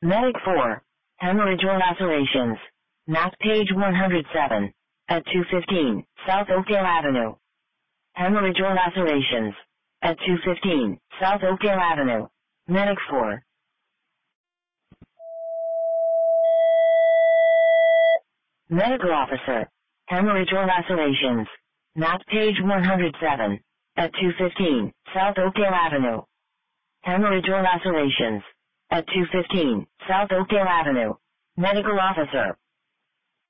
Medic 4. Hemorrhage or lacerations. Map page 107. At 215, South Oakdale Avenue. Hemorrhage or lacerations. At 215, South Oakdale Avenue. Medic 4. Medical officer. Hemorrhage or lacerations. Map page 107. At 215, South Oakdale Avenue. Hemorrhage or lacerations. At 215, South Oakdale Avenue. Medical officer.